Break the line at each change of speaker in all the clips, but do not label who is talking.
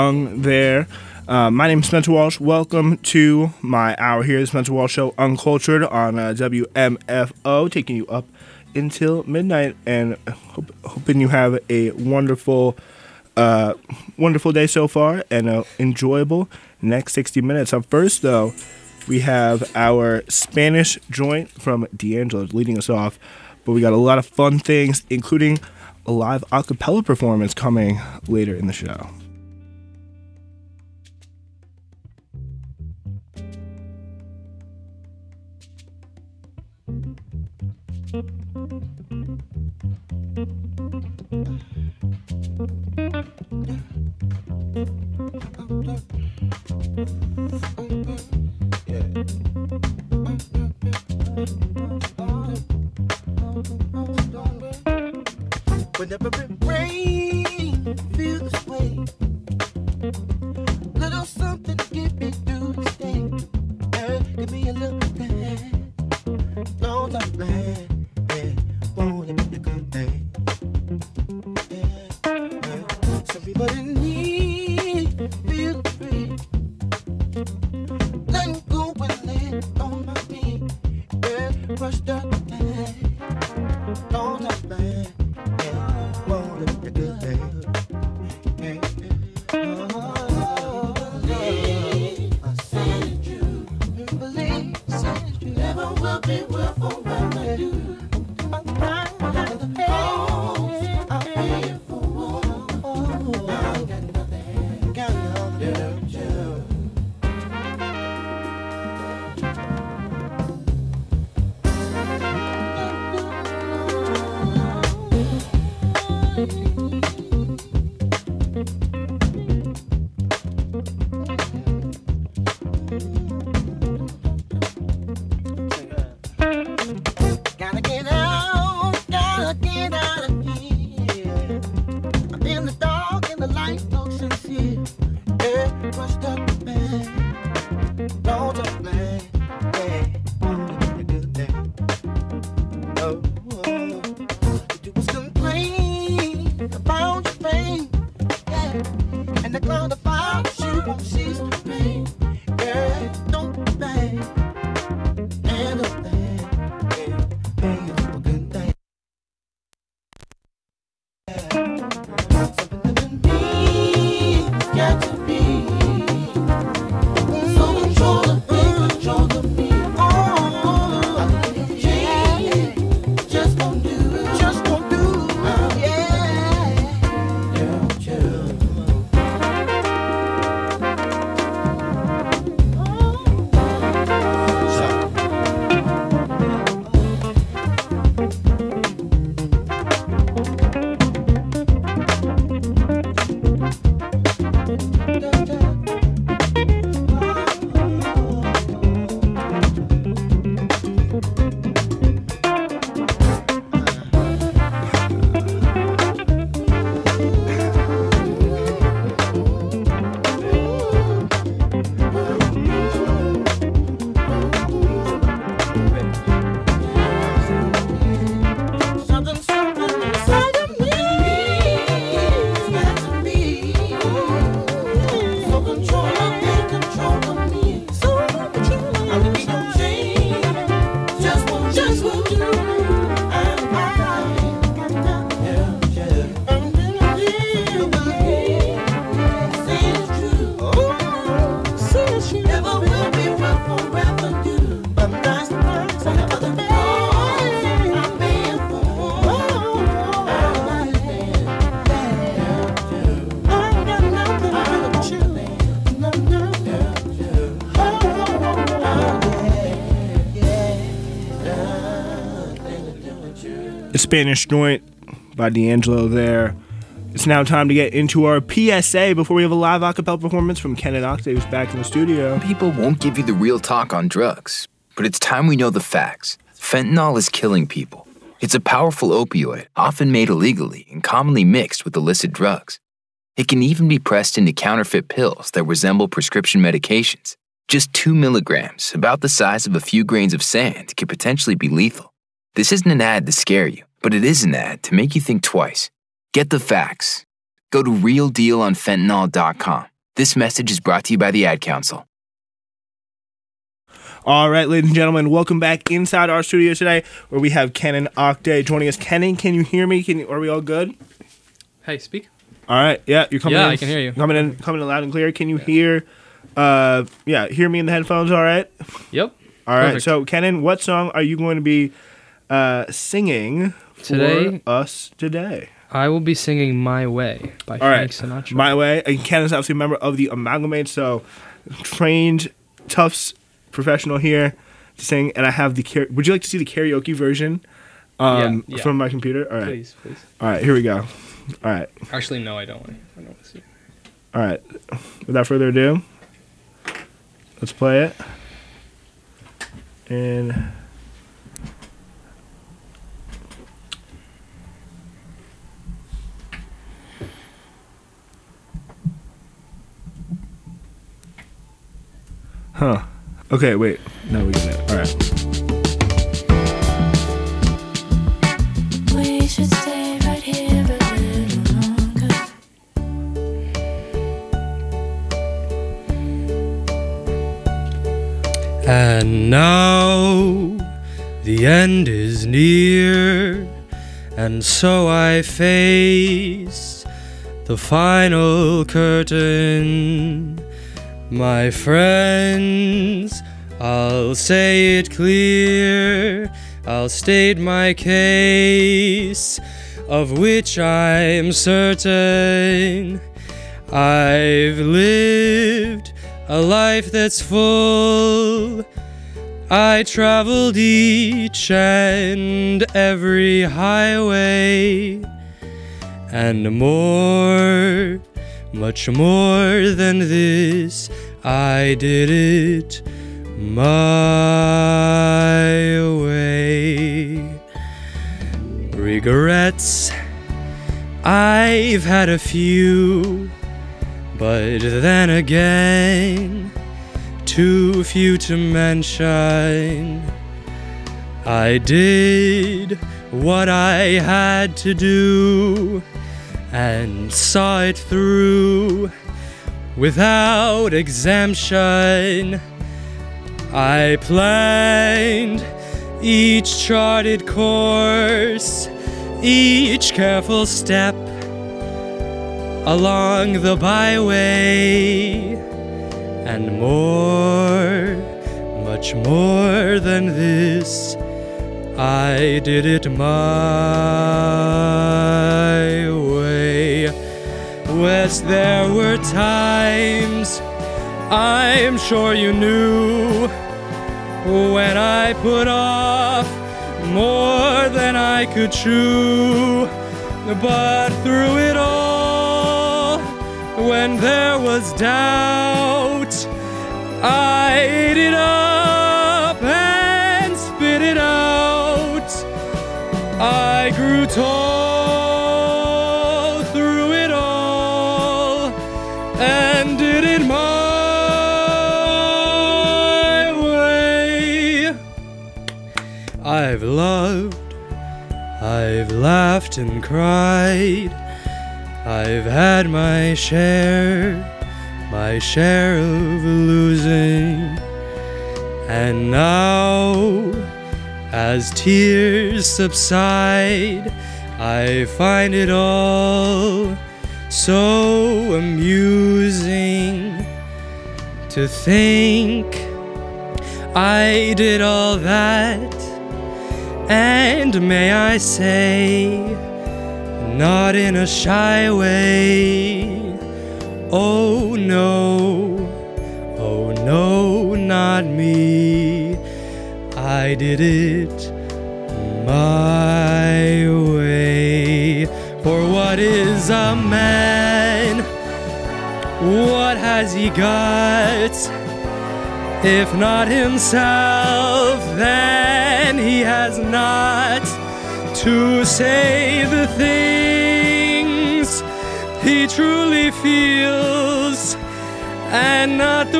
There. My name is Spencer Walsh. Welcome to my hour here, the Spencer Walsh Show, Uncultured on WMFO, taking you up until midnight, and hoping you have a wonderful day so far, and an enjoyable next 60 minutes. Up first, though, we have our Spanish joint from D'Angelo leading us off, but we got a lot of fun things, including a live a cappella performance coming later in the show.
Whenever it rains, feel this way. Little something to get me through this day. Give me a little bit. Don't stop playing. Won't it be a good day? Some people in need feel free. Letting go and lay on my feet. Crushed up the day. Don't stop playing. Won't it be a good day? I say it true. Believe, say it true. Never will be, will forever do.
Spanish joint by D'Angelo there. It's now time to get into our PSA before we have a live a cappella performance from Ken and Octave, who's back in the studio.
People won't give you the real talk on drugs, but it's time we know the facts. Fentanyl is killing people. It's a powerful opioid, often made illegally and commonly mixed with illicit drugs. It can even be pressed into counterfeit pills that resemble prescription medications. Just 2 milligrams, about the size of a few grains of sand, could potentially be lethal. This isn't an ad to scare you, but it is an ad to make you think twice. Get the facts. Go to realdealonfentanyl.com This message is brought to you by the Ad Council.
All right, ladies and gentlemen, welcome back inside our studio today, where we have Kenan Octay joining us. Kenan, can you hear me? Are we all good?
Hey, speak.
All right, yeah, you're coming in.
Yeah, I can hear you.
Coming in loud and clear. Can you hear me in the headphones, all right?
Yep.
All right,
Perfect.
so Kenan, what song are you going to be singing for
Today?
us today?
I will be singing My Way by Frank Sinatra.
My Way. And Kenan's obviously a member of the Amalgamate, so trained Tufts professional here to sing. And I have would you like to see the karaoke version
Yeah.
from my computer? All right.
Please.
All right, here we go. All right.
Actually, no, I don't want to see.
All right. Without further ado, let's play it. And okay, wait. No, we get it. All right.
We should stay right here a little longer.
And now the end is near, and so I face the final curtain. My friends, I'll say it clear, I'll state my case, of which I'm certain. I've lived a life that's full. I traveled each and every highway, and more, much more than this, I did it my way. Regrets, I've had a few, but then again, too few to mention. I did what I had to do and saw it through without exemption. I planned each charted course, each careful step along the byway, and more, much more than this, I did it my way. Yes, there were times, I'm sure you knew, when I put off more than I could chew. But through it all, when there was doubt, I ate it up and spit it out. I grew tall through it all and did it my way. I've loved, I've laughed and cried, I've had my share of losing. And now, as tears subside, I find it all so amusing to think I did all that, and may I say, not in a shy way. Oh no, not me. I did it my way. For what is a man? What has he got? If not himself, then he has not to say the things he truly feels, and not the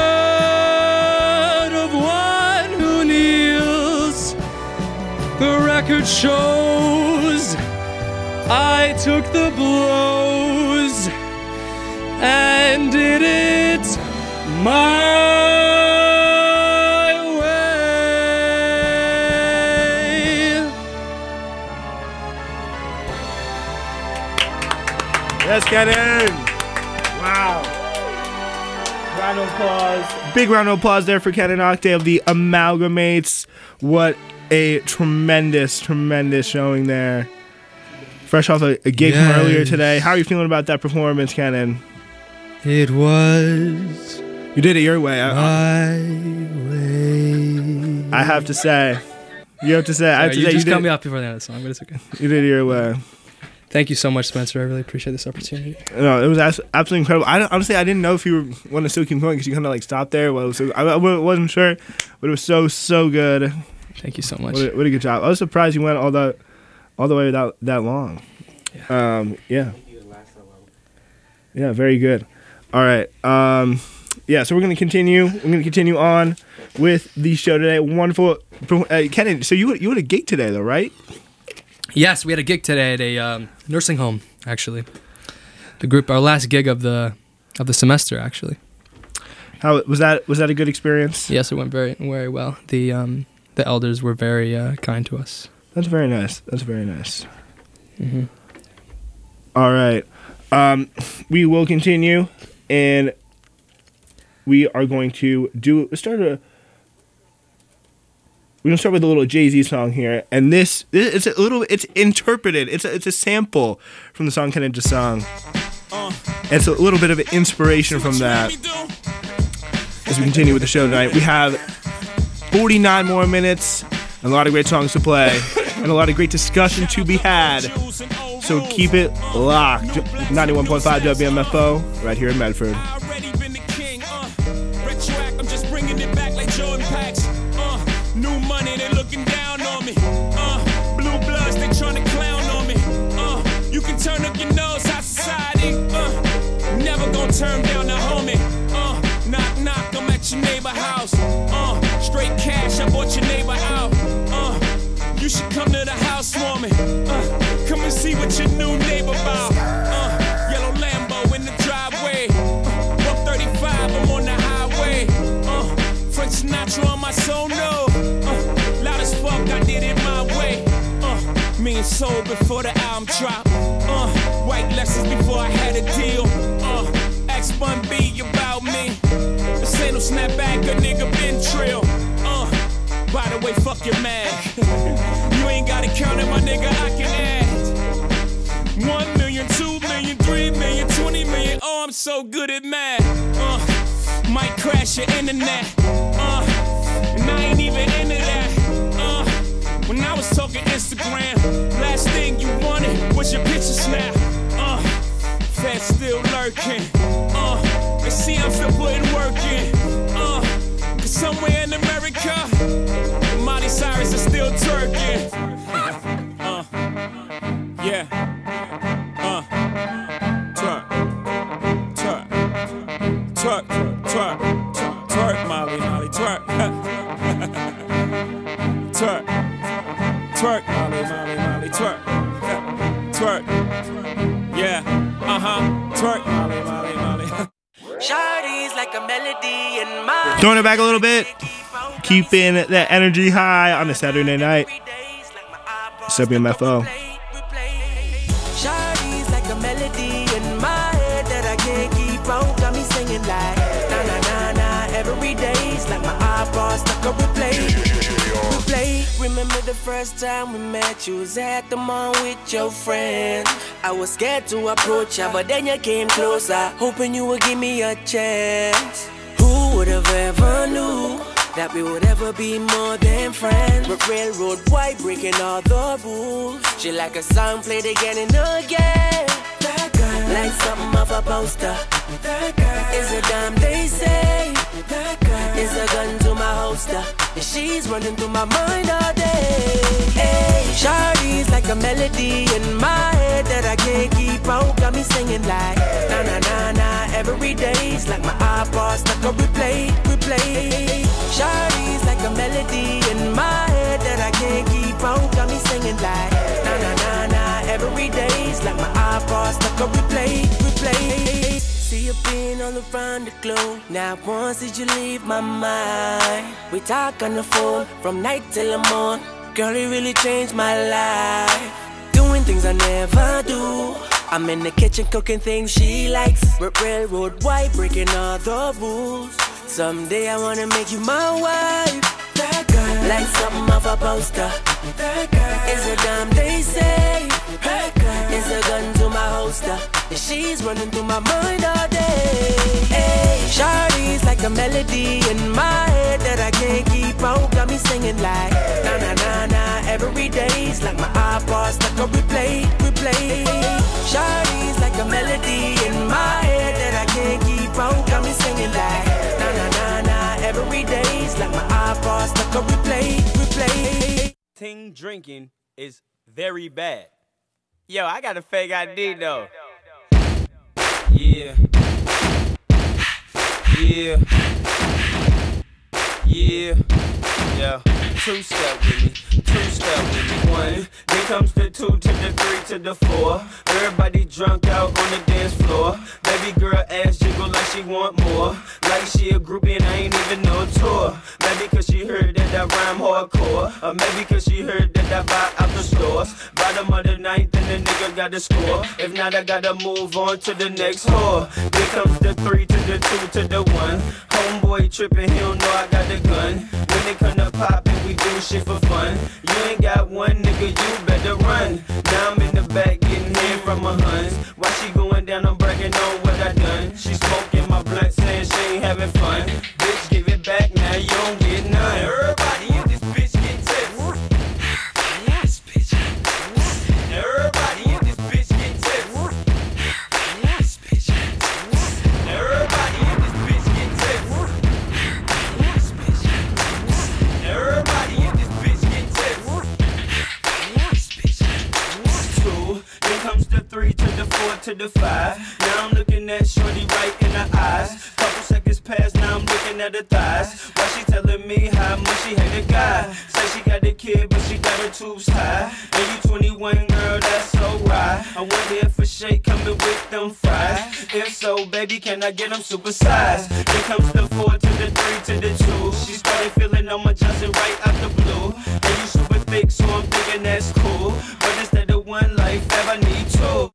word of one who kneels. The record shows I took the blows and did my way.
Let's get in. Wow. Round of applause. Big round of applause there for Ken and Octave of the Amalgamates. What a tremendous, tremendous showing there. Fresh off a gig from earlier today. How are you feeling about that performance, Kenan?
It was
You did it your way.
my way.
I have to say. You have to say. I have to
You
say
just
you
cut
did,
me off before the end of the song, but it's okay.
you did it your way.
Thank you so much, Spencer. I really appreciate this opportunity.
No, it was absolutely incredible. Honestly, I didn't know if you were want to still keep going because you kind of like stopped there. Well, I wasn't sure, but it was so good.
Thank you so much.
What a good job. I was surprised you went all the way without that long. Yeah. Yeah, very good. All right. Yeah, so we're gonna continue. We're gonna continue on with the show today. Wonderful, Kenan. So you had a gig today, though, right?
Yes, we had a gig today at a nursing home. Actually, the group, our last gig of the semester. Actually,
How was that? Was that a good experience?
yes, it went very well. The elders were very kind to us.
That's very nice. That's very nice.
Mm-hmm.
All right. We will continue, and we are going to we're gonna start with a little Jay-Z song here, and it's interpreted. It's a sample from the song Kenan just sung. It's a little bit of an inspiration from that. As we continue with the show tonight, we have 49 more minutes, and a lot of great songs to play, and a lot of great discussion to be had. So keep it locked. 91.5 WMFO, right here in Medford.
Already been the king, retroact, I'm just bringing it back like Jordan Packs. New money, they looking down on me. Blue bloods, they tryna clown on me. You can turn up your nose, high society. Never gonna turn down the homie. Knock, knock, I'm at your neighbor house. Straight cash, I bought your neighbor out. You should come to the house warming. Come and see what your new neighbor about. Yellow Lambo in the driveway. 135, I'm on the highway. Frank Sinatra on my sono. Loud as fuck, I did it my way. Me and Soul before the album drop. White lessons before I had a deal. Ask Bun B about me. This ain't no snapback, a nigga been trill. By the way, fuck your mag. You ain't gotta count it, my nigga, I can add 1 million, 2 million, 3 million, 20 million. Oh, I'm so good at math. Might crash your internet. And I ain't even into that. When I was talking Instagram, last thing you wanted was your picture snap. Fat still lurking. They see I'm still putting work in. Cause somewhere in America, Miley Cyrus is still twerking. Yeah. Twerk. Twerk. Twerk. Twerk. Twerk, Molly, twerk. Twerk. Twerk, Molly, twerk. Twerk. Yeah. Twerk, Molly.
Shawty's like a melody in my
Throwing it back a little bit. Keeping that energy high on a Saturday night. WMFO.
Shawty's like a melody in my head that I can't keep out. Got me singing like na na na na every day's like my iPod stuck on replay. Replay. Remember the first time we met? You was at the mall with your friend. I was scared to approach ya, but then you came closer, hoping you would give me a chance. Who would have ever knew that we would ever be more than friends? But railroad white breaking all the rules. She like a song played again and again. That girl, like something off a poster. That girl is a dime, they say. That girl is a gun to my holster. And she's running through my mind all day. Hey, Shawty's like a melody in my head that I can't keep out. Got me singing like na na na na every day's like my iPod stuck on replay. Shawty's like a melody in my head that I can't keep out. Got me singing like na na na na every day's like my iPod stuck on replay. you've been all around the globe. Not once did you leave my mind. We talk on the phone from night till the morning. Girl, it really changed my life. Doing things I never do. I'm in the kitchen cooking things she likes. Railroad white, breaking all the rules. Someday I wanna make you my wife. That girl, like something off a poster. That girl is a dime, they say. That girl is a gun to my holster. And she's running through my mind all day. Hey, Shawty's like a melody in my head that I can't keep out. Got me singing like na na na na every day's like my iPod stuck on replay. Shawty's like a melody in my head that I can't keep out. Got me singing like na na na na every day's like my iPod stuck on replay.
Ting drinking is very bad. Yo, I got a fake ID though. Yeah. Two-step with me. One, then comes the 2 to the 3 to the 4. Everybody drunk out on the dance floor. Baby girl ass jiggle like she want more. Like she a groupie and I ain't even no tour. Maybe cause she heard that I rhyme hardcore. Or maybe cause she heard that I buy out the stores. Bottom of the ninth and the nigga got to score. If not, I gotta move on to the next whore. Then comes the 3 to the 2 to the 1. Homeboy tripping, he don't know I got the gun. When they come to poppin', we do shit for fun. You ain't got one nigga, you better run. Now I'm in the back getting head from my huns. While she going down, I'm bragging on what I done. She smoking my blunt, saying she ain't having fun. Bitch, give it back, now you don't get none. Everybody in this bitch get tips. Yes, bitch. Everybody in this bitch get tips. Yes, bitch. Everybody in this bitch get tips. Yes, bitch. Everybody in this bitch get tips. Yes, bitch. 2, then comes the 3 to the 4 to the 5. Now I'm looking at shorty right in the eyes. Couple seconds pass, now I'm looking at her thighs. While she telling me how much she hate a guy. Say she got a kid, but she got her tubes high. And you 21, girl, that's so right. I wonder if a shake coming with them fries. If so, baby, can I get them supersized? Then comes the 4 to the 3 to the 2. She started feeling on my Johnson right out the blue. And you super thick, so I'm thinking that's cool. But instead of one life, I need 2.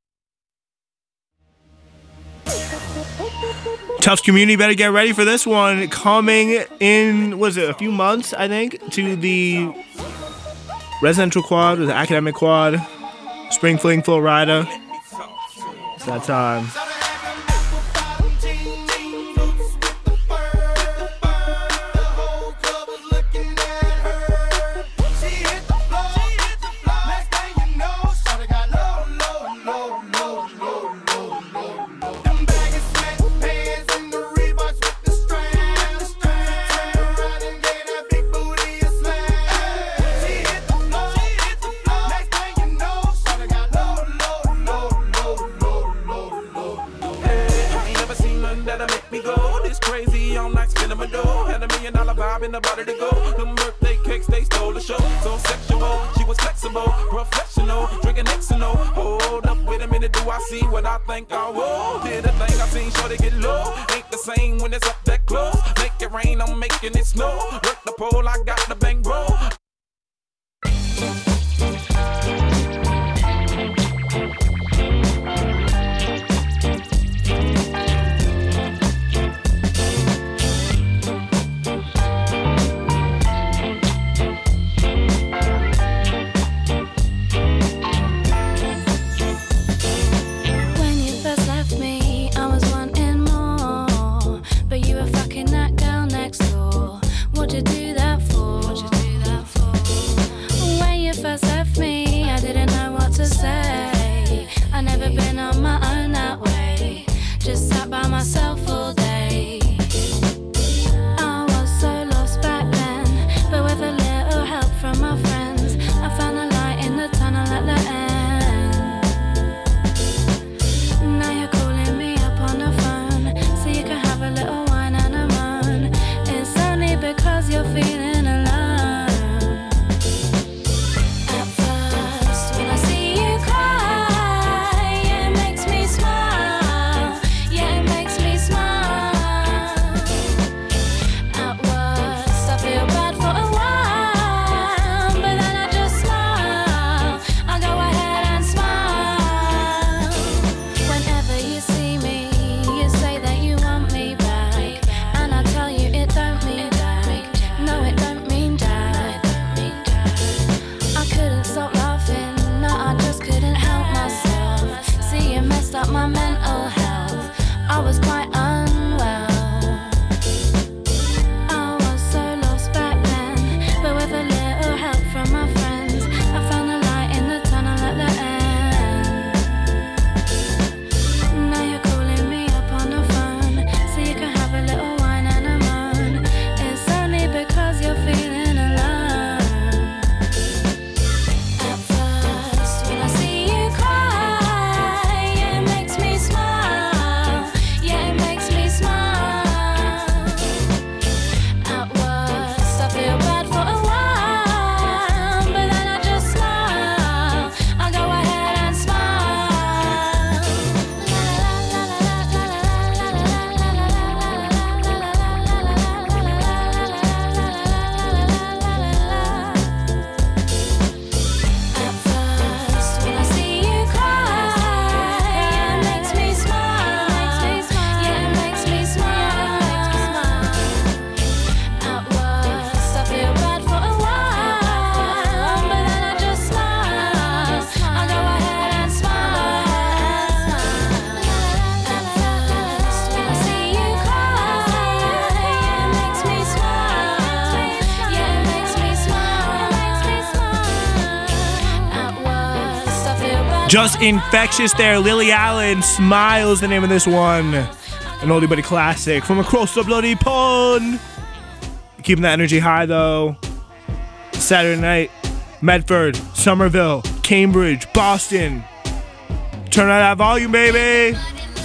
Tufts community, better get ready for this one. Coming in, was it a few months, I think, to the residential quad, or the academic quad, Spring Fling Florida. It's that time.
About it to go. Them birthday cakes, they stole the show. So sexual, she was flexible, professional, drinking Xano. Hold up, wait a minute, do I see what I think I will? Did a thing I seen, sure they get low. Ain't the same when it's up that close. Make it rain, I'm making it snow. Work the pole, I got the bang roll.
Just infectious there. Lily Allen, Smiles, the name of this one. An oldie but a classic from across the bloody pond. Keeping that energy high though. Saturday night, Medford, Somerville, Cambridge, Boston. Turn on that volume, baby.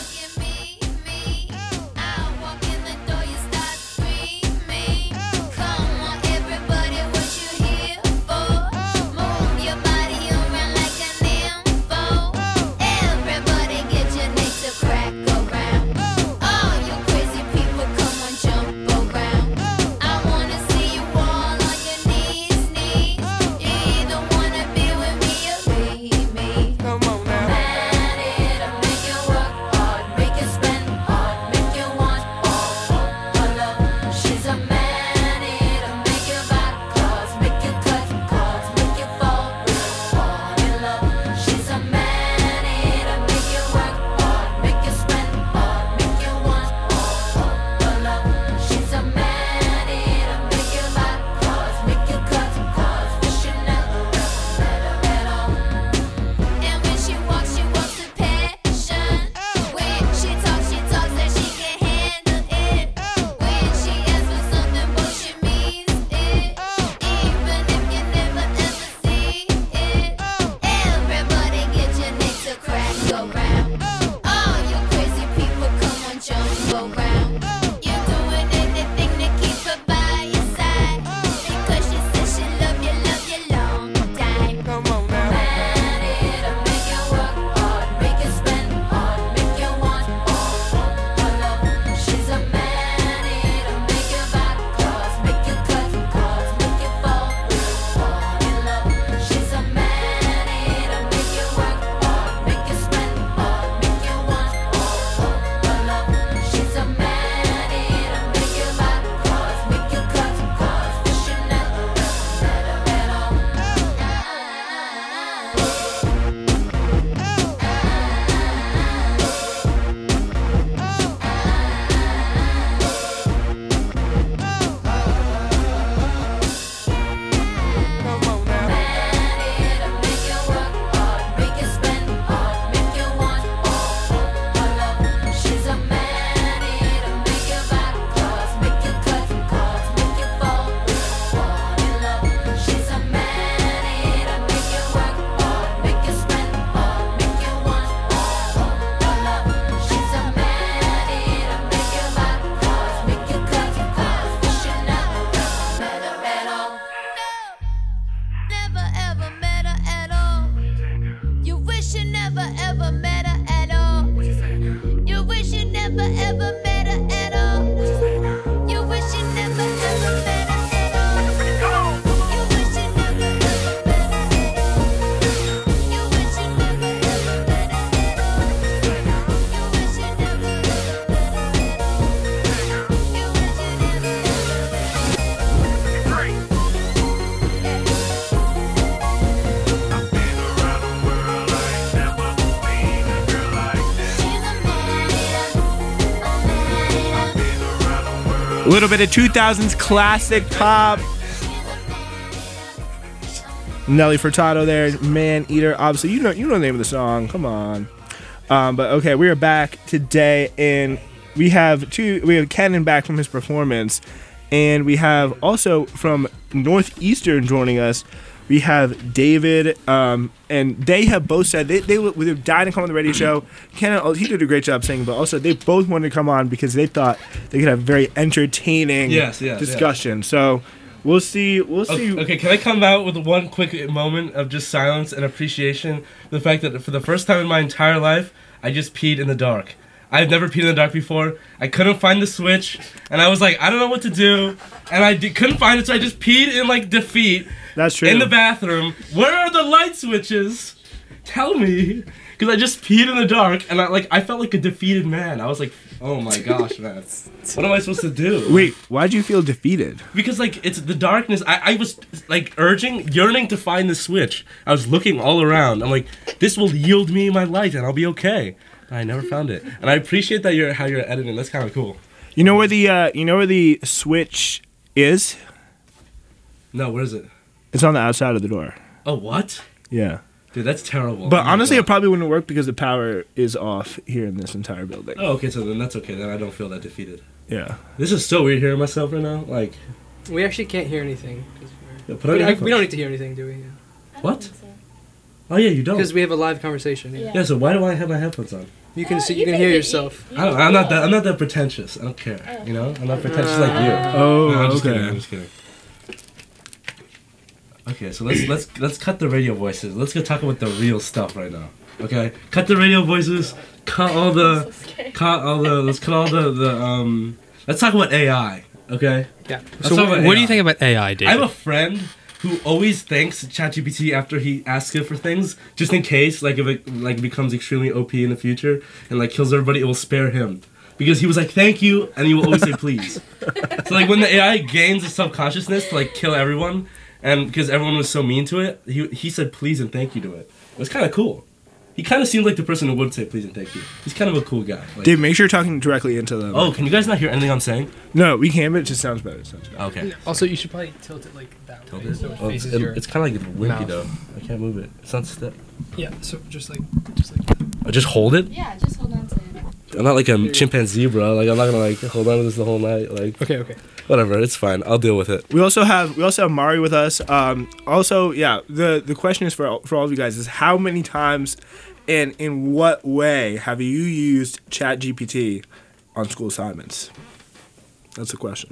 A little bit of 2000s classic pop. Nelly Furtado there, Man Eater. Obviously, you know the name of the song. Come on. But okay, we are back today, and we have Kenan back from his performance, and we have also from Northeastern joining us. We have David, and they have both said they died to come on the radio show. Kenan, he did a great job singing, but also they both wanted to come on because they thought they could have a very entertaining discussion. Yes. So we'll see.
Okay, can I come out with one quick moment of just silence and appreciation? The fact that for the first time in my entire life, I just peed in the dark. I've never peed in the dark before. I couldn't find the switch, and I was like, I don't know what to do, and I couldn't find it, so I just peed in like defeat.
That's true.
In the bathroom. Where are the light switches? Tell me, because I just peed in the dark, and I felt like a defeated man. I was like, oh my gosh, man, what am I supposed to do?
Wait, why'd you feel defeated?
Because it's the darkness. I was like yearning to find the switch. I was looking all around. I'm like, this will yield me my light, and I'll be okay. I never found it, and I appreciate that how you're editing. That's kind of cool.
You know where the switch is?
No, where is it?
It's on the outside of the door.
Oh, what?
Yeah.
Dude, that's terrible.
But
Oh my
honestly,
God.
it probably wouldn't work because the power is off here in this entire building.
Oh, okay, so then that's okay. Then I don't feel that defeated.
Yeah.
This is so weird hearing myself right now. Like,
We actually can't hear anything. 'Cause
yeah, put on your
we
headphones.
don't need to hear anything, do we?
What? Oh yeah, you don't.
Because we have a live conversation. Yeah.
Yeah, so why do I have my headphones on?
You can see, you can hear yourself.
I'm not that pretentious. I don't care. You know, I'm not pretentious like you.
Oh,
No, I'm just
okay.
kidding. I'm just kidding. Okay, so let's cut the radio voices. Let's go talk about the real stuff right now. Okay, cut the radio voices. Let's cut all the Let's talk about AI. Okay.
Yeah.
Let's
So
talk about
what do
AI.
you think about AI, David?
I have a friend who always thanks ChatGPT after he asks it for things, just in case, like if it like becomes extremely OP in the future and like kills everybody, it will spare him. Because he was like, thank you, and he will always say please. So like when the AI gains a self-consciousness to like kill everyone, and because everyone was so mean to it, he said please and thank you to it. It was kind of cool. He kind of seemed like the person who would say please and thank you. He's kind of a cool guy. Like,
Dave, make sure you're talking directly into the.
oh, can you guys not hear anything I'm saying?
No, we can, but it just sounds better. It sounds better.
Okay.
Also, you should probably tilt it like that
Tilt
way,
it?
so it
Oh,
faces your.
it's kind of like wimpy
mouth.
though. I can't move it. It's not stiff.
Yeah. So just like.
Oh, just hold it?
Yeah, just hold on to it.
I'm not like a chimpanzee, bro. Like I'm not gonna like hold on to this the whole night. Like
Okay. Okay.
whatever, it's fine. I'll deal with it.
We also have Mari with us. Also, yeah, the question is for all of you guys is how many times and in what way have you used ChatGPT on school assignments? That's the question.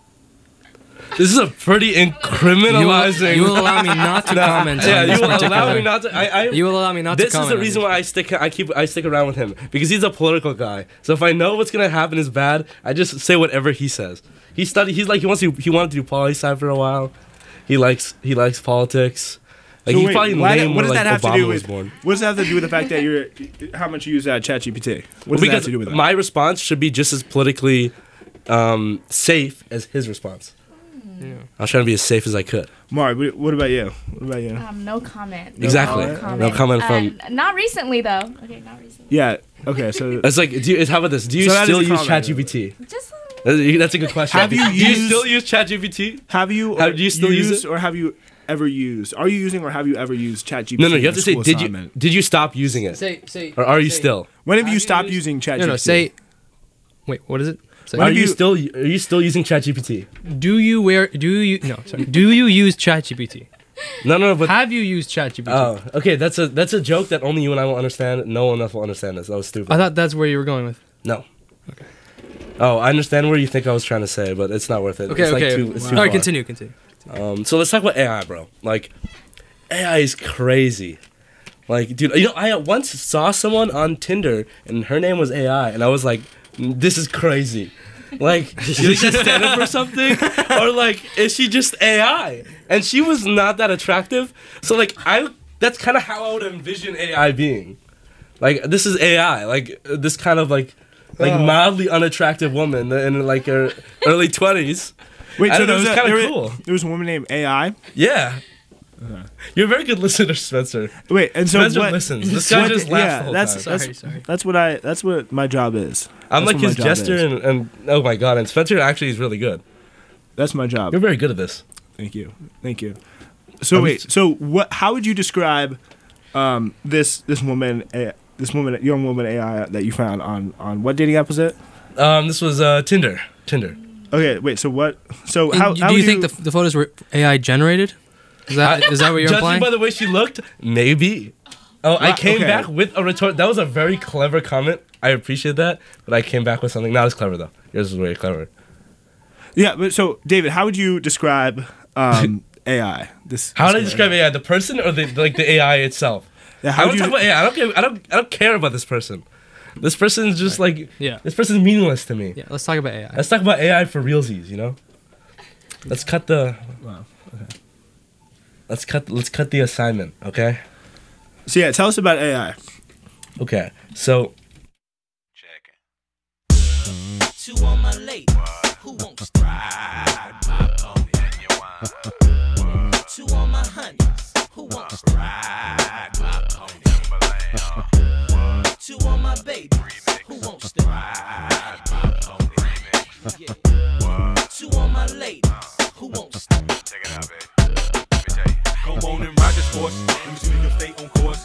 This is a pretty incriminalizing.
You will allow me not to comment.
Yeah,
on
you
this
will allow
particular-
me not to.
You will allow me not to
This
comment.
is the
on
reason
it.
why I stick around with him, because he's a political guy. So if I know what's gonna happen is bad, I just say whatever he says. He wanted to do poli sci for a while. He likes politics. Like
So
he's
wait,
probably
why-
lame
what
when
does
like
that have to
Obama
do
was
with?
born.
What does that have to do with the fact that how much you use ChatGPT? What does that have to do with that?
My response should be just as politically safe as his response. I was trying to be as safe as I could.
Mari, what about you? What about you?
No comment.
Exactly. No comment from.
Not recently though. Okay, not recently.
Yeah. Okay. So
It's like, how about this? Do you
So that
still
is a
use
comment.
ChatGPT?
Just
That's a good question.
Have you
do you
used-
still use ChatGPT?
have you?
Do you still use
used
it?
or have you ever used? Are you using or have you ever used ChatGPT?
No, you
on
have to say,
school assignment?
did you stop using it?
Say.
Or are you
say-
still?
When have you
Have you
stopped
used-
using ChatGPT?
No. Say. Wait. What is it? Say,
When
Are
have
you
you-
still using ChatGPT?
do you use ChatGPT?
No, but
Have you used ChatGPT?
oh, okay, that's a joke that only you and I will understand. No one else will understand this. That was stupid.
I thought that's where you were going with.
No. Okay. Oh, I understand where you think I was trying to say, but it's not worth it.
Okay.
It's like
Okay.
it's too
All right.
far.
Continue.
So let's talk about AI, bro. Like, AI is crazy. Like, dude, I once saw someone on Tinder and her name was AI, and I was like, this is crazy. Like, did she stand up for something? Or like, is she just AI? And she was not that attractive. So like, that's kind of how I would envision AI being. Like, this is AI. Like, this kind of like mildly unattractive woman in like her early 20s.
Wait,
I
so
don't know, it was
there
kinda cool.
There was a woman named AI.
Yeah. You're a very good listener, Spencer.
Wait, and so
Spencer
what?
listens. This guy
what-
just laughs
yeah,
the whole
that's,
time.
Sorry.
That's what my job is.
I'm
That's
like
what my
his
job
jester,
is.
and oh my god, and Spencer actually is really good.
That's my job.
You're very good at this.
Thank you. So wait, so what? How would you describe this young woman AI that you found on what dating app was it?
This was Tinder.
Okay, wait. So what? So how
do you think the photos were AI generated? Is that what you're
Judging
implying?
by the way she looked, maybe. Oh, I came
okay.
back with a retort. That was a very clever comment. I appreciate that, but I came back with something not as clever though. Yours was very clever.
Yeah, but so David, how would you describe AI?
How do I describe AI? The person or the AI itself?
Yeah,
I
how
don't
would
talk
you?
about AI. I don't care about this person. This person's just like
Yeah.
This person's meaningless to me.
Yeah. Let's talk about AI.
Let's talk about AI for realsies. You know. Let's cut the.
Wow. Okay.
Let's cut the assignment. Okay.
So yeah, tell us about AI.
Okay. So.
To all my ladies who won't ride my pony. To all my honeys who won't ride my pony. To all my babies who won't ride my pony. Yeah. To all my ladies who won't stop.
Check it out, baby. Let me tell you. Go on and ride this horse. Let me see your fate on course.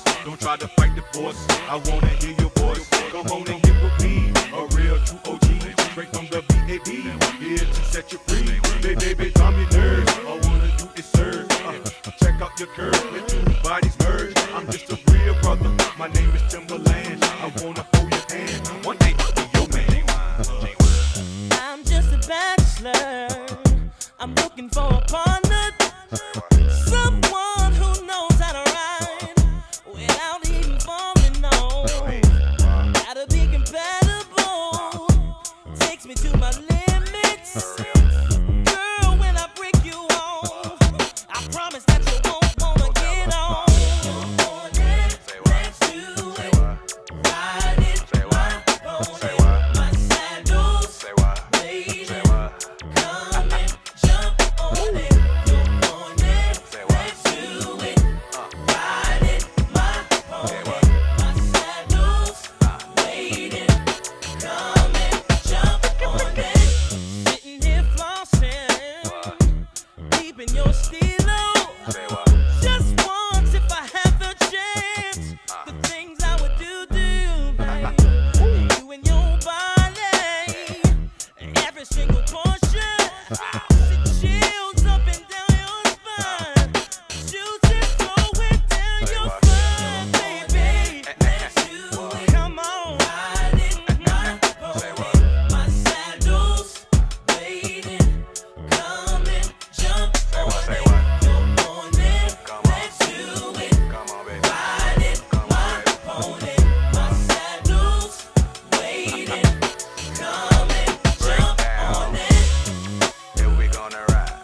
horse. I wanna hear your voice. Come on and get with me, a real true OG, straight from the BAB, here to set you free. Baby, calm your nerves. All I wanna do is serve. Check out your curve, let two bodies merge. I'm just a real brother. My name is Timberland. I wanna hold your hand. One day I'll be your man.
I'm just a bachelor. I'm looking for a partner, someone who knows how to ride without even falling on. Gotta be compatible, takes me to my limits. Girl, when I break you off, I promise that you won't wanna get on. Let's do it, ride it, my pony, my sandals, waiting, come and jump on it. You're on it, let's do it, ride it, my pony, my sandals, waiting, come and jump on it. Sitting here flossing, keeping your stilo. Just once, if I had the chance, the things I would do, babe. You and your body, every single portion, it chills up and down your spine. You just throw it down your spine, baby. Let's do it. Come on, ride it, my pony, my sandals, waiting, come and jump on it. You're on it, let's do it. Ride it, my pony, my sandals, waiting, come and jump on it.
If we gonna ride,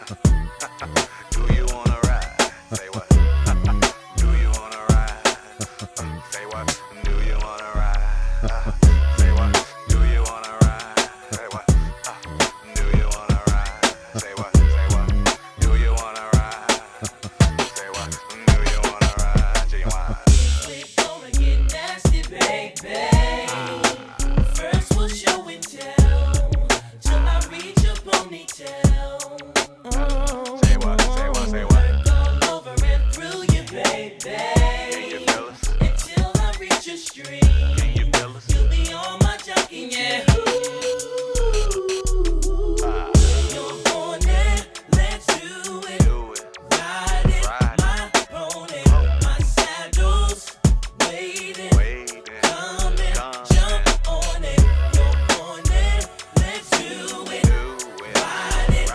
do you wanna ride? Say what? Do you wanna ride? Say what? Do you wanna ride? Say what? Do you wanna ride? Say what? Do you wanna ride? Say what? Say what? Do you wanna ride? Say what? Do you wanna ride? Do you wanna?
We're gonna get nasty, baby. First we'll show and tell till I reach your ponytail.
Say what? Say what? Say what?
All over and through you, baby.
Can you feel us?
Until I reach your street.
Can you feel us?
You'll be on my jockey, yeah. You're on it, let's do it.
Do it.
Ride it,
Ride
my pony, my sandals, waiting.
Waiting.
Come and
Come
jump on it. You're on it, let's do it.
Do it.
Ride it,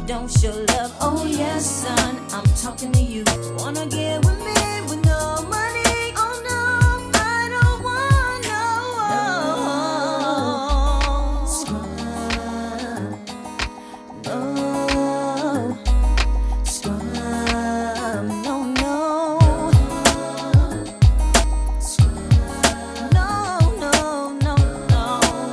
don't show love. Oh yes, son, I'm talking to you. Wanna get with me with no money? Oh no, I don't want no scrub. No scrub. No, no. Scrub. No, no, no, no.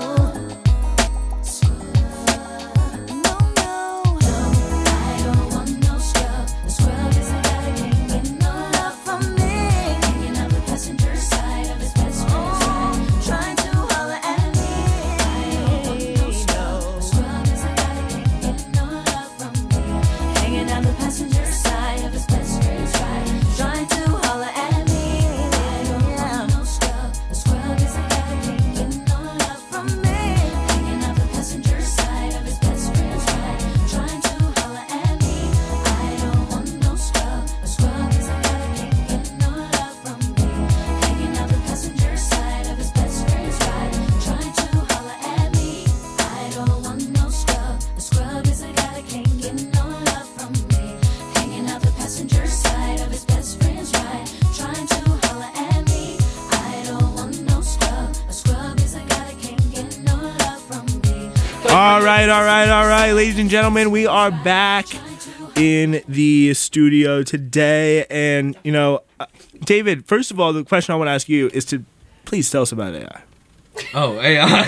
Scrub. No, no. I don't want no scrub. The scrub is a guy that can't get no love from me. Hanging out the passenger side of his best friend's ride, trying to holler at me. I don't want no scrub. The scrub is a guy that can't get no love from me. Hanging out the passenger side of his best friend's ride, trying to holler at me. I don't want no scrub. The scrub is a guy that can't get no love from me. Hanging out the passenger side of his best friend's ride, trying to holler at me. I don't want no scrub. The scrub is a guy that can't get no love from me. Hanging out the passenger side of his best friend's ride, trying to holler at me. I don't want no scrub. The scrub is a guy that can't get no love from me. Hanging out the passenger side of his best friend's ride, trying to holler at me. I don't want no scrub. A scrub is a guy that can't get no love from me.
All right, ladies and gentlemen, we are back in the studio today, and David. First of all, the question I want to ask you is to please tell us about AI.
Oh, AI.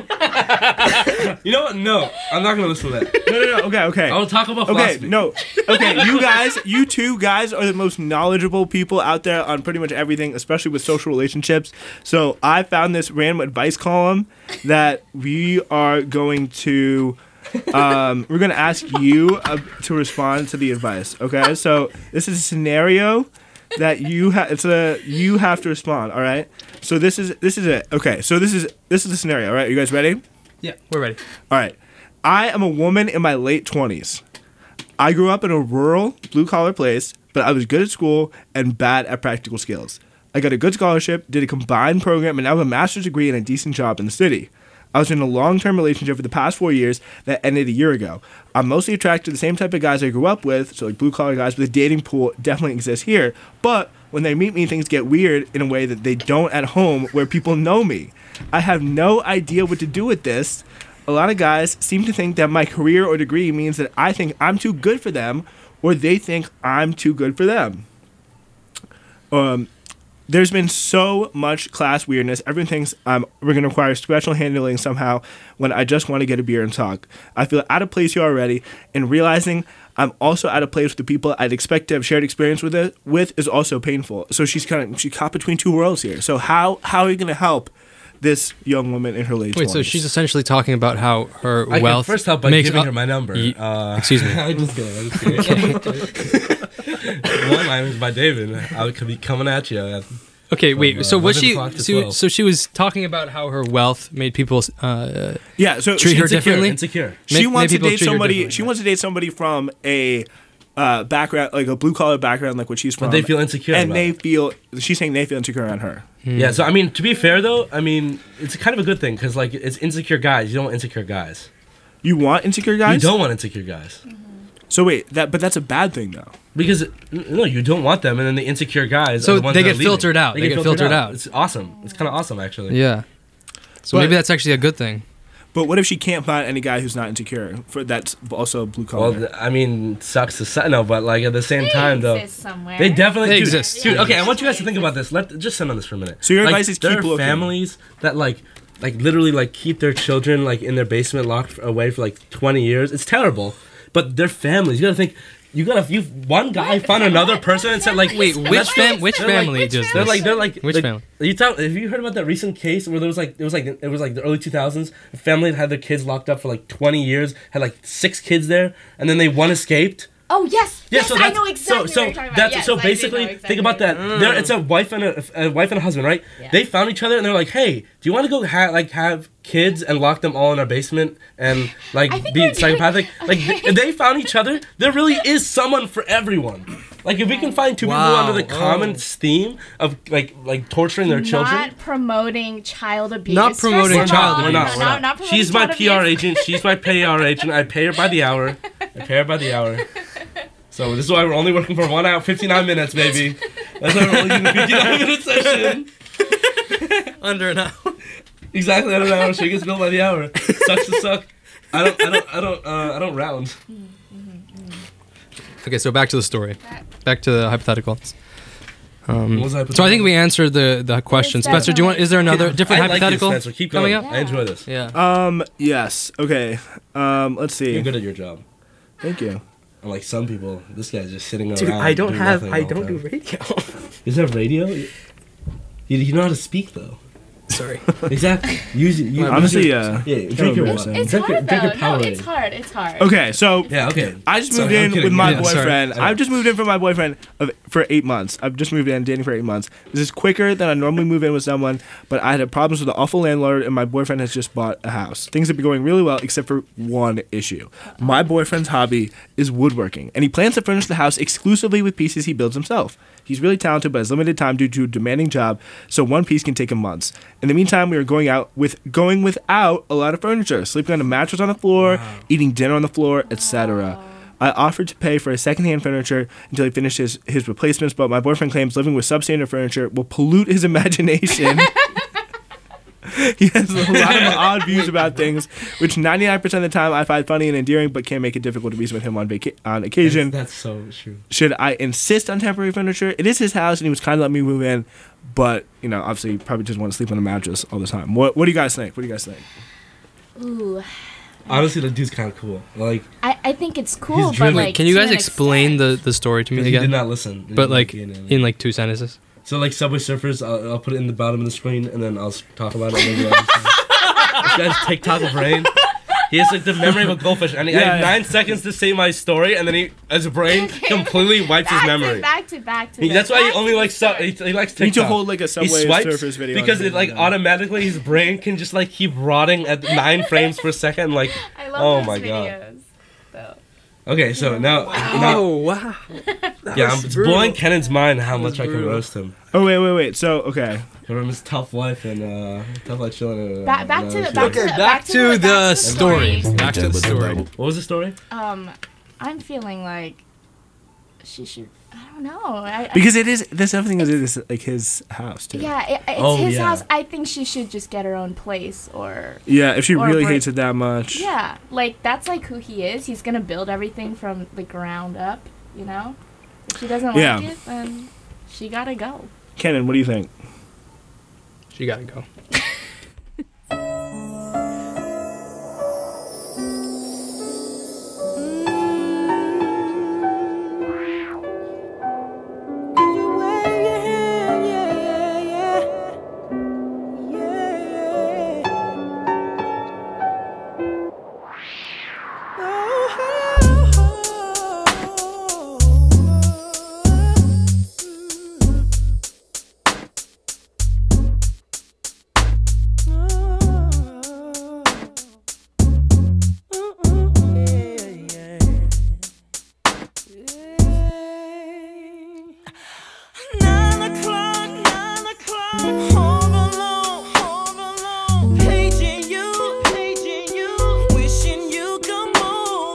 You know what? No, I'm not gonna listen to that.
No. Okay.
I will talk about philosophy.
Okay. You two guys are the most knowledgeable people out there on pretty much everything, especially with social relationships. So I found this random advice column that we are going to. We're gonna ask you to respond to the advice. Okay. So this is a scenario that you have to respond. All right. So this is it. Okay. So this is the scenario. All right. Are you guys ready?
Yeah, we're ready.
All right. I am a woman in my late 20s. I grew up in a rural, blue-collar place, but I was good at school and bad at practical skills. I got a good scholarship, did a combined program, and now have a master's degree and a decent job in the city. I was in a long-term relationship for the past 4 years that ended a year ago. I'm mostly attracted to the same type of guys I grew up with, so like blue-collar guys, but the dating pool definitely exists here. But when they meet me, things get weird in a way that they don't at home where people know me. I have no idea what to do with this. A lot of guys seem to think that my career or degree means that I think I'm too good for them, or they think I'm too good for them. There's been so much class weirdness. Everyone thinks we're going to require special handling somehow when I just want to get a beer and talk. I feel out of place here already, and realizing I'm also out of place with the people I'd expect to have shared experience with is also painful. So she's caught between two worlds here. So how are you going to help this young woman in her late 20s?
Wait, so she's essentially talking about how her
I
wealth
can first help by giving her my number.
Excuse me.
I'm just kidding. One liners by David. I could be coming at you.
Okay, wait. So was she?
11 o'clock to 12.
So she was talking about how her wealth made people
So
treat her differently.
Insecure.
She
Made
wants to
people
date
treat her
somebody.
differently.
She wants to date somebody from a background, like a blue collar background, like what she's from.
But they feel insecure.
and
about
they
it.
feel. She's saying they feel insecure around her.
Yeah. So I mean, to be fair though, I mean, it's kind of a good thing because like it's insecure guys. You don't want insecure guys.
You want insecure guys?
You don't want insecure guys.
So wait, but that's a bad thing though.
Because no, you don't want them, and then the insecure guys.
So
are the ones
they
that
get
are leaving.
filtered out. They get filtered out.
It's awesome. It's kind of awesome actually.
Yeah. So
But-
maybe that's actually a good thing.
But what if she can't find any guy who's not insecure? That's also blue collar.
Well, I mean, sucks to say no, but like at the same time though,
exist somewhere.
they definitely
They
do.
exist.
Dude, okay, I want you guys to think about this. Just sit on this for a minute.
So your
Like,
advice is
there
keep
are
looking.
families that like literally like keep their children like in their basement locked away for like 20 years. It's terrible, but they're families. You gotta think. One guy found another person and said like,
Wait, which family does
They're
this?
like
Which
like,
family?
Have you heard about that recent case where it was like the early 2000s? A family that had their kids locked up for like 20 years, had like 6 kids there, and then one escaped.
Oh yes,
Yeah,
yes,
so
I
that's,
know exactly
so
what you're talking about.
that's
Yes,
so
I do
basically
know exactly
think about that. There, it's a wife and a husband, right?
Yeah.
They found each other and they're like, "Hey, do you want to go have kids and lock them all in our basement and like
I think
be
we're
psychopathic?"
doing-
Like they found each other. There really is someone for everyone. Like if we can find two people under the common theme of like torturing their children.
Not promoting child abuse.
Not promoting
first of
child
all.
abuse.
We're not.
Not promoting
She's my
child
PR
abuse.
agent. She's my PR agent. I pay her by the hour. Repair by the hour. So this is why we're only working for 1 hour, 59 minutes, baby. That's why we're only doing a 59-minute session.
Under an hour.
Exactly under an hour. She gets billed by the hour. Sucks to suck. I don't round.
Okay, so back to the story. Back to the hypotheticals.
What was
So I think we answered the question. Spencer, do you want? Is there another different
I like
hypothetical
you, Spencer. Keep
coming
going.
up?
I enjoy this.
Yeah.
Yes. Okay. Let's see.
You're good at your job.
Thank you.
Unlike some people, this guy's just sitting
Dude,
around.
I don't
doing
have.
nothing
I
all the
don't do
time.
radio.
Is that radio? You know how to speak though.
Sorry.
Exactly. Use it.
Honestly,
yeah.
yeah.
Drink your
It's
water.
It's
Drink your
hard though. No,
Powerade.
it's hard. It's hard.
Okay, so
Yeah. Okay.
I just
Sorry,
moved
I'm
in
kidding.
with my
Yeah, sorry.
boyfriend.
I know.
I've just moved in for my boyfriend for 8 months. I've just moved in, dating for 8 months. This is quicker than I normally move in with someone, but I had problems with the awful landlord, and my boyfriend has just bought a house. Things have been going really well, except for one issue. My boyfriend's hobby is woodworking, and he plans to furnish the house exclusively with pieces he builds himself. He's really talented, but has limited time due to a demanding job, so one piece can take him months. In the meantime, we are going without a lot of furniture, sleeping on a mattress on the floor, eating dinner on the floor, etc. I offered to pay for his secondhand furniture until he finishes his replacements, but my boyfriend claims living with substandard furniture will pollute his imagination. He has a lot of odd views about things, which 99% of the time I find funny and endearing, but can make it difficult to reason with him on occasion.
That's so true.
Should I insist on temporary furniture? It is his house, and he was kind of letting me move in, but obviously, he probably just want to sleep on a mattress all the time. What do you guys think?
Ooh.
Honestly, the dude's kind of cool. Like,
I think it's cool, but
driven.
like.
Can you
to
guys
an
explain the story to me
he did
again?
not listen. He
But
didn't
like
get it.
in like 2 sentences.
So like Subway Surfers, I'll put it in the bottom of the screen, and then I'll talk about it. And then this guy's TikTok brain. He has like the memory of a goldfish, and I have 9 seconds to say my story, and then his brain completely wipes his memory.
Back to back.
That's why he only likes he likes TikTok.
You need to hold like a
He
Subway
swipes
Surfers video on
because
his
it like
phone.
automatically his brain can just like keep rotting at 9 frames per second. Like,
I love
oh
those
my
videos,
god.
though.
Okay, so now,
Oh wow.
yeah, it's blowing Kennan's mind how much I can roast him.
Oh wait. So okay.
From his tough life and tough life chilling.
Back to the
story. Back to the story.
What was the story?
I'm feeling like she should. I don't know.
Because it is this other thing is like his house too.
Yeah, it's his house. I think she should just get her own place, or
Yeah, if she
or
really
break-
hates it that much.
Yeah, like that's like who he is. He's gonna build everything from the ground up. You know, if she doesn't
Yeah.
like it, then she gotta go.
Kenan, what do you think?
She gotta go.
Paging you, wishing you could move.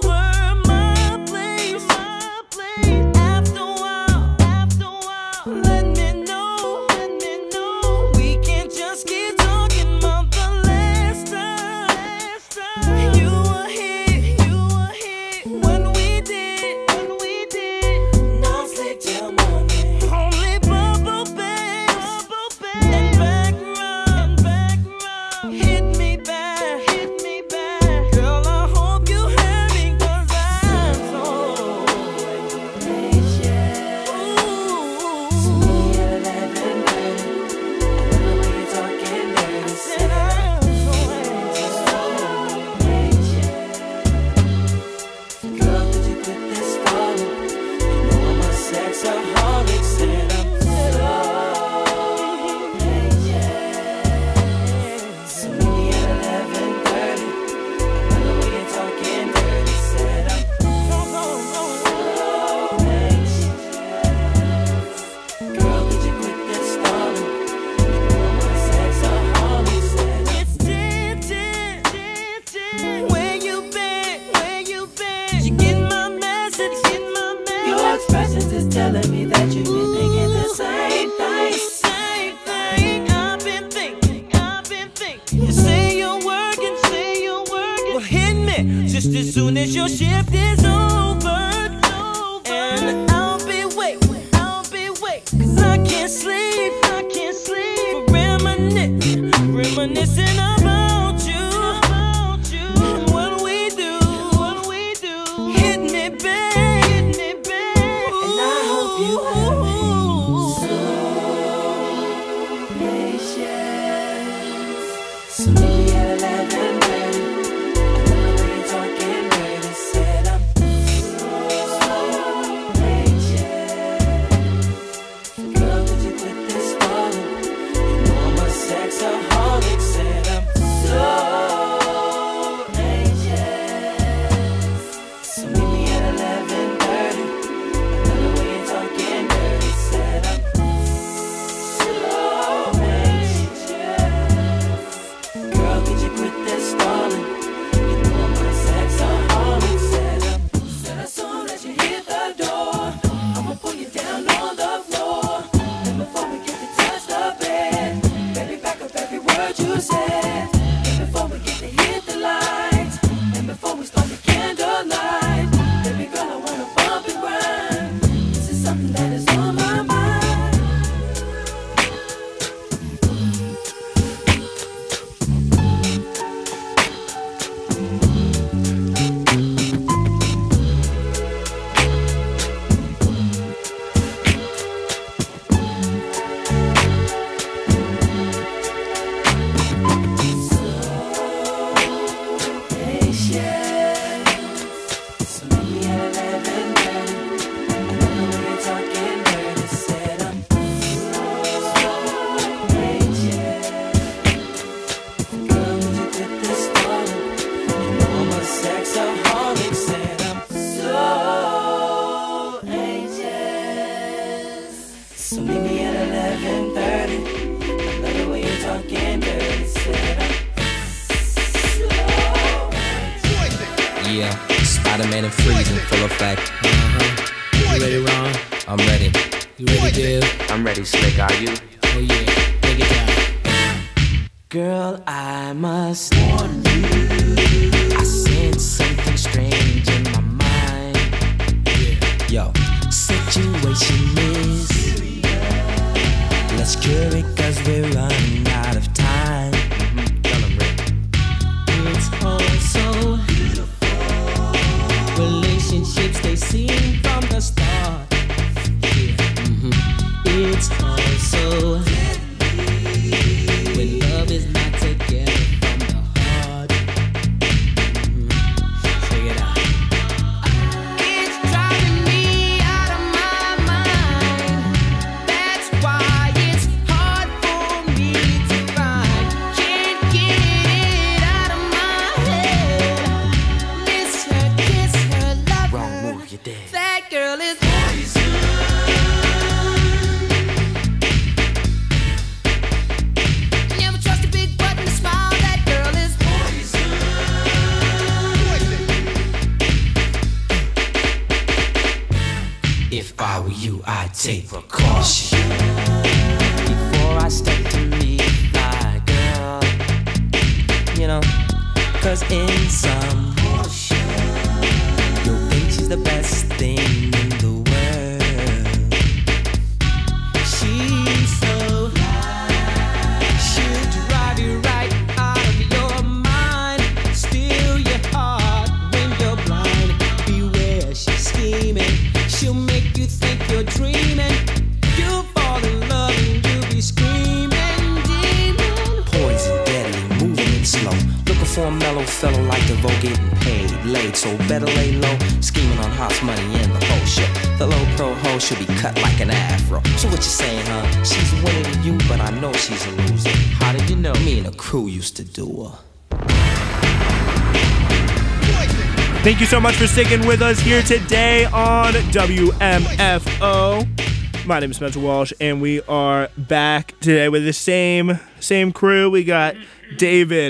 is telling me that you've been thinking the same thing. Same thing. I've been thinking. You say you're working. Well, hit me just as soon as your shift is over. And I'll be waiting. 'Cause I can't sleep. For reminiscing about you. And what we do. Hit me, babe. And I hope you have been so patient. So maybe at 11:30, when you're talking dirty, said I'm so patient. Girl, could you quit this stalling? You know I'm a sexaholic, said I'm so anxious. So meet me at 11:30. Another way you're talking dirty, said I'm so anxious. Girl, could you quit this stalling? You know I'm a sexaholic, said as soon as you hit the door, I'ma pull you down on the floor. And before we get to touch the bed, baby, back up every word you said. And before we get to hit the lights, and before we start the candlelight, baby girl, I wanna bump and grind. This is something that is on my mind. So meet me at 11:30. Another way you're talking dirty, said I'm
Yeah, Spider-Man and freezing full effect.
You ready, Ron?
I'm ready.
You ready, Dave?
I'm ready, Slick. Are you?
Oh yeah, take it down.
Girl, I must warn you. I sense something strange in my mind.
Yo,
Situation is let's cure it 'cause we're running out of time. It's all so beautiful. Relationships they seem from the start. It's all so when love is not together from the heart. Check it out. It's driving me out of my mind. That's why it's hard for me to find. Can't get it out of my head. Miss her, kiss her, love
wrong
her.
move, you're dead.
That girl is poison. Never trust a big butt and a smile. That girl is poison.
if I were you, I'd take precaution before I step to meet my girl. You know, 'cause in some you'll think she's the best thing in the world.
She's so she'll drive you right out of your mind, steal your heart when you're blind. Beware, she's scheming. She'll make you think you're dreaming. You'll fall in love and you'll be screaming, demon.
Poison, deadly, moving it slow. Looking for a mellow fellow like DeVoe getting paid, laid, so better lay low. Scheming on hot money and the whole shit. The low pro hoe should be cut like an afro. So what you saying, huh? She's winning to you, but I know she's a loser. How did you know? Me and the crew used to do her.
Thank you so much for sticking with us here today on WMFO. My name is Spencer Walsh, and we are back today with the same crew. We got David,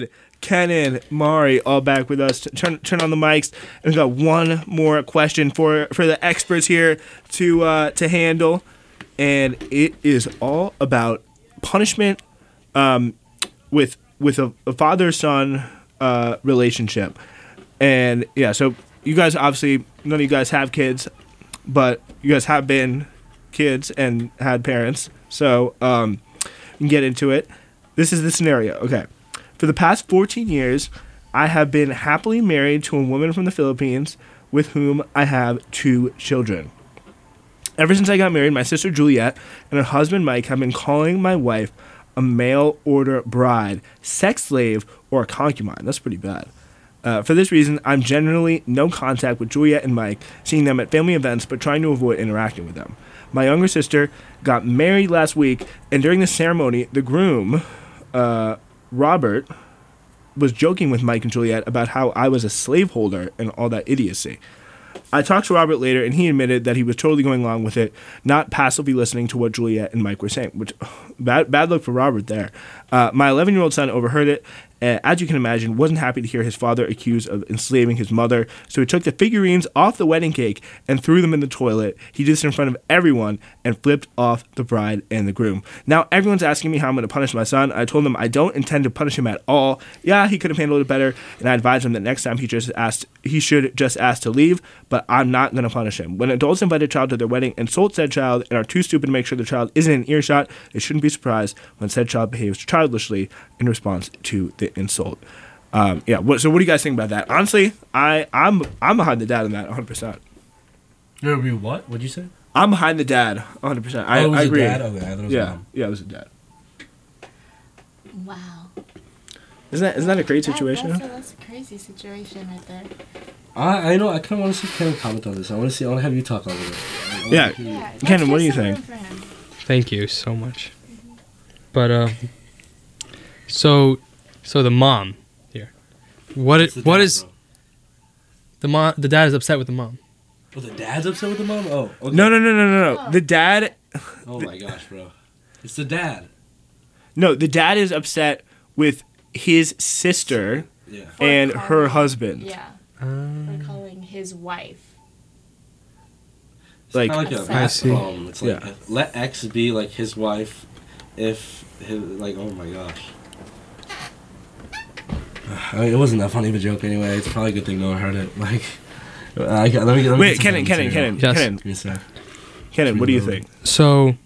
Kenan, Mari, all back with us. Turn on the mics, and we got one more question for the experts here to handle, and it is all about punishment with a father-son relationship. And yeah, so you guys obviously, none of you guys have kids, but you guys have been kids and had parents, so we can get into it. This is the scenario. Okay. For the past 14 years, I have been happily married to a woman from the Philippines with whom I have 2 children. Ever since I got married, my sister Juliet and her husband Mike have been calling my wife a mail-order bride, sex slave, or a concubine. That's pretty bad. For this reason, I'm generally no contact with Juliet and Mike, seeing them at family events, but trying to avoid interacting with them. My younger sister got married last week, and during the ceremony, the groom, Robert, was joking with Mike and Juliet about how I was a slaveholder and all that idiocy. I talked to Robert later, and he admitted that he was totally going along with it, not passively listening to what Juliet and Mike were saying, which, bad luck for Robert there. My 11-year-old son overheard it, as you can imagine, wasn't happy to hear his father accused of enslaving his mother, so he took the figurines off the wedding cake and threw them in the toilet. He did this in front of everyone and flipped off the bride and the groom. Now, everyone's asking me how I'm going to punish my son. I told them I don't intend to punish him at all. Yeah, he could have handled it better, and I advised him that next time he should just ask to leave, but I'm not going to punish him. When adults invite a child to their wedding, insult said child, and are too stupid to make sure the child isn't in earshot, they shouldn't be surprised when said child behaves childishly in response to the insult. So what do you guys think about that? Honestly, I'm behind the dad on that 100%.
You're what? What'd you say?
I'm behind the dad 100%. I agree.
Dad? Okay, I thought it was mom.
Yeah, it was a dad.
Wow.
Isn't that a great situation?
That's a crazy situation right there.
I know. I kind of want to see Kenan comment on this. I want to have you talk over it.
Yeah. Kenan, what do you think?
Thank you so much. But so the mom here. What is the mom? The dad is upset with the mom.
Oh, the dad's upset with the mom? Oh, okay.
No. The dad.
Oh my gosh, bro! It's the dad.
No, the dad is upset with his sister and her husband.
Yeah. For calling his wife.
It's kind of like
I see.
It's like let X be like his wife, if oh my gosh. I mean, it wasn't that funny of a joke anyway. It's probably a good thing no one heard it. Like, let me
wait, Kenan.
Yes.
Kenan, what do you think?
So,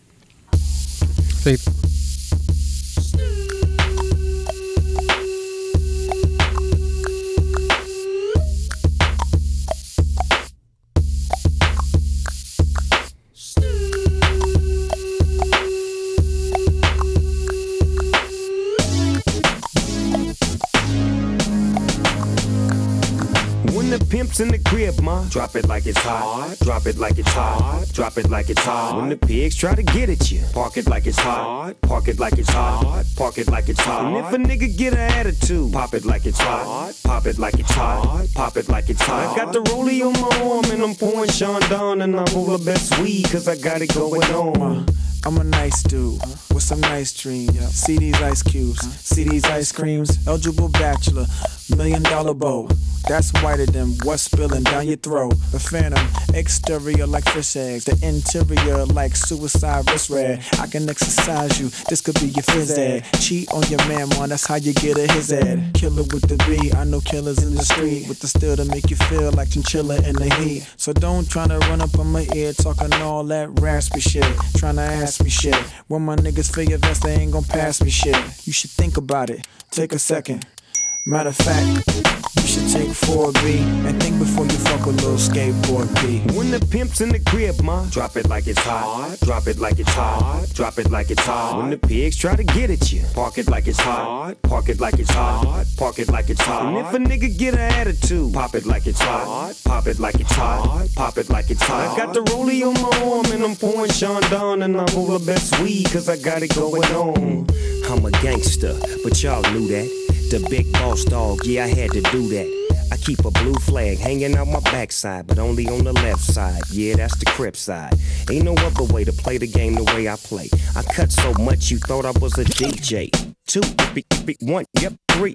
Pimps in the crib, ma. Drop it like it's hot. Drop it like it's hot. Drop it like it's hot. When the pigs try to get at you, park it like it's hot. Park it like it's hot. Park it like it's hot. And if a nigga get an attitude, pop it like it's hot. Pop it like it's hot. Pop it like it's hot. I got the rollie on my arm and I'm pouring Sean down and I roll the best weed cause I got it going on.
I'm a nice dude with some nice dreams. See these ice cubes, see these ice creams. Eligible bachelor, $1 million bow. That's whiter than what's spilling down your throat. The phantom, exterior like fish eggs. The interior like suicide wrist red. I can exercise you, this could be your phys ed. Cheat on your man, man, that's how you get a his ed. Killer with the B, I know killers in the street. With the steel to make you feel like chinchilla in the heat. So don't tryna run up on my ear talking all that raspy shit. Tryna ask me shit. When my niggas feel your vest, they ain't gon' pass me shit. You should think about it, take a second. Matter of fact, you should take 4B and think before you fuck a little skateboard B.
When the pimp's in the crib, ma, drop it like it's hot. Drop it like it's hot. Drop it like it's hot. When the pigs try to get at you, park it like it's hot. Park it like it's hot. Park it like it's hot. And if a nigga get an attitude, pop it like it's hot. Pop it like it's hot. Pop it like it's hot. I got the rollie on my arm and I'm pouring Sean down and I roll the best weed cause I got it going on. I'm a gangster, but y'all knew that. The big boss dog, yeah, I had to do that. I keep a blue flag hanging out my backside, but only on the left side. Yeah, that's the Crip side. Ain't no other way to play the game the way I play. I cut so much you thought I was a DJ. 2, 1, yep, 3.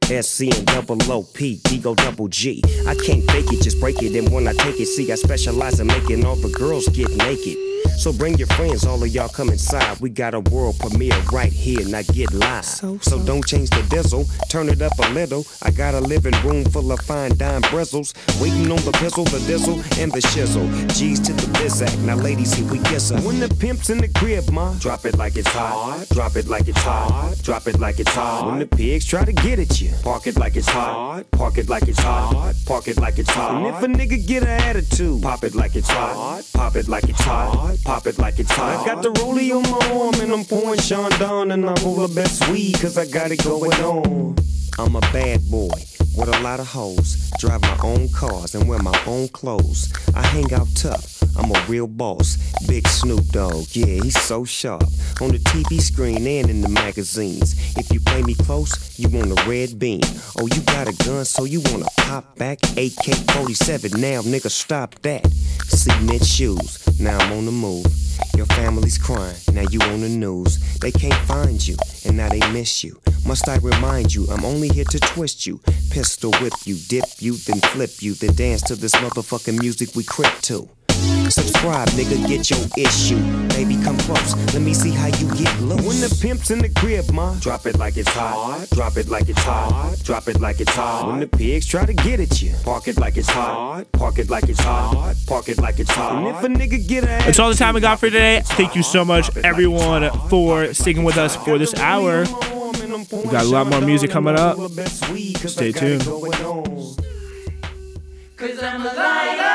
SC and double OP, Digo double G. I can't fake it, just break it. And when I take it, see, I specialize in making all the girls get naked. So bring your friends, all of y'all come inside. We got a world premiere right here, now get live. So don't change the diesel, turn it up a little. I got a living room full of fine dime bristles, waiting on the pistol, the dizzle, and the shizzle. G's to the bizac, now ladies, here we kiss her. When the pimp's in the crib, ma, drop it like it's hot, drop it like it's hot, drop it like it's hot. When the pigs try to get at you, park it like it's hot, park it like it's hot, park it like it's hot. And if a nigga get an attitude, pop it like it's hot, pop it like it's hot. Pop it like it's hot. I got the rollie on my arm and I'm pouring Sean down and I roll the best weed cause I got it going on. I'm a bad boy with a lot of hoes. Drive my own cars and wear my own clothes. I hang out tough. I'm a real boss. Big Snoop Dogg, yeah, he's so sharp. On the TV screen and in the magazines. If you play me close, you want a red beam. Oh, you got a gun, so you wanna pop back? AK-47, now nigga, stop that. Cement shoes, now I'm on the move. Your family's crying, now you on the news. They can't find you, and now they miss you. Must I remind you, I'm only here to twist you. Pistol whip you, dip you, then flip you. Then dance to this motherfucking music we crip to. Subscribe, nigga, get your issue. Baby, come close, let me see how you get loose. When the pimp's in the crib, ma, drop it like it's hot, drop it like it's hot, drop it like it's hot. When the pigs try to get at you, park it like it's hot, park it like it's hot, park it like it's hot. And if a nigga get a
That's all the time we got for today. Thank you so much, everyone, for sticking with us for this hour. We got a lot more music coming up. Stay tuned.
Cause I'm a liar.